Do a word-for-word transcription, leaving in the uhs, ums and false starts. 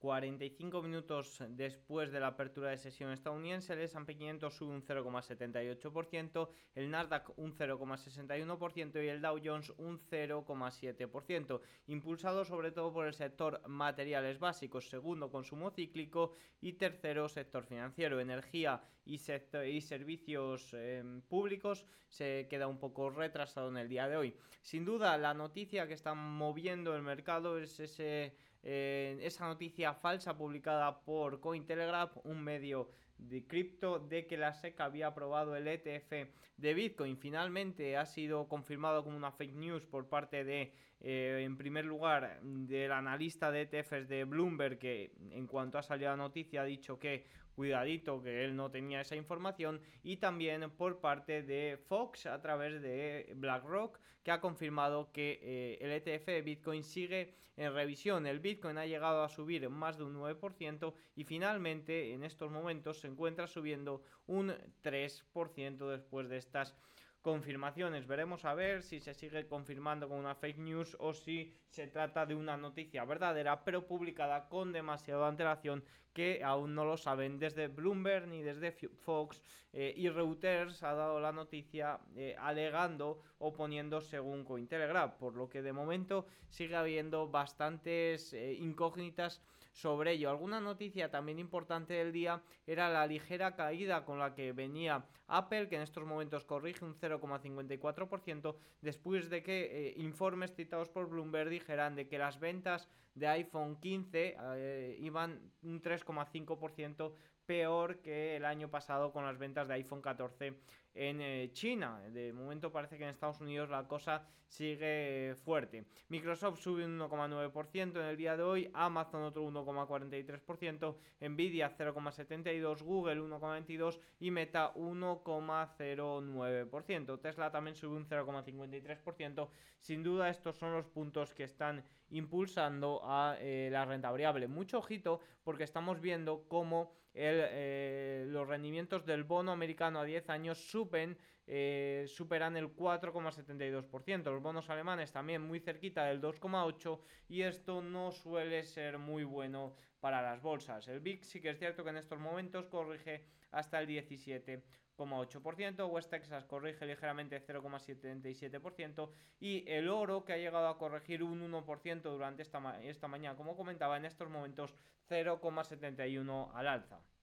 cuarenta y cinco minutos después de la apertura de sesión estadounidense, el ese and pe quinientos sube un cero coma setenta y ocho por ciento, el Nasdaq un cero coma sesenta y uno por ciento y el Dow Jones un cero coma siete por ciento, impulsado sobre todo por el sector materiales básicos, segundo consumo cíclico y tercero sector financiero. Energía y, sector, y servicios eh, públicos se queda un poco retrasado en el día de hoy. Sin duda, la noticia que está moviendo el mercado es ese Eh, esa noticia falsa publicada por Cointelegraph, un medio de cripto, de que la SEC había aprobado el E T F de Bitcoin. Finalmente ha sido confirmado como una fake news por parte de, eh, en primer lugar, del analista de E T Fs de Bloomberg, que en cuanto ha salido la noticia ha dicho que cuidadito, que él no tenía esa información, y también por parte de Fox a través de BlackRock, que ha confirmado que eh, el E T F de Bitcoin sigue en revisión. El Bitcoin ha llegado a subir más de un nueve por ciento y finalmente en estos momentos se encuentra subiendo un tres por ciento después de estas confirmaciones. Veremos a ver si se sigue confirmando con una fake news o si se trata de una noticia verdadera, pero publicada con demasiada antelación, que aún no lo saben desde Bloomberg ni desde Fox, eh, y Reuters ha dado la noticia eh, alegando o poniendo según Cointelegraph, por lo que de momento sigue habiendo bastantes eh, incógnitas sobre ello. Alguna noticia también importante del día era la ligera caída con la que venía Apple, que en estos momentos corrige un cero coma cincuenta y cuatro por ciento después de que eh, informes citados por Bloomberg dijeran de que las ventas de iPhone quince eh, iban un tres coma cinco por ciento peor que el año pasado con las ventas de iPhone catorce en eh, China. De momento parece que en Estados Unidos la cosa sigue fuerte. Microsoft sube un uno coma nueve por ciento en el día de hoy, Amazon otro uno coma cuarenta y tres por ciento, Nvidia cero coma setenta y dos por ciento, Google uno coma veintidós por ciento y Meta uno coma cero nueve por ciento. Tesla también sube un cero coma cincuenta y tres por ciento. Sin duda estos son los puntos que están impulsando a eh, la renta variable. Mucho ojito porque estamos viendo cómo el, eh, los rendimientos del bono americano a diez años suben, eh, superan el cuatro coma setenta y dos por ciento. Los bonos alemanes también muy cerquita del dos coma ocho por ciento y esto no suele ser muy bueno para las bolsas. El V I X sí que es cierto que en estos momentos corrige hasta el diecisiete coma ocho por ciento, West Texas corrige ligeramente cero coma setenta y siete por ciento y el oro, que ha llegado a corregir un uno por ciento durante esta, ma esta mañana, como comentaba, en estos momentos cero coma setenta y uno por ciento al alza.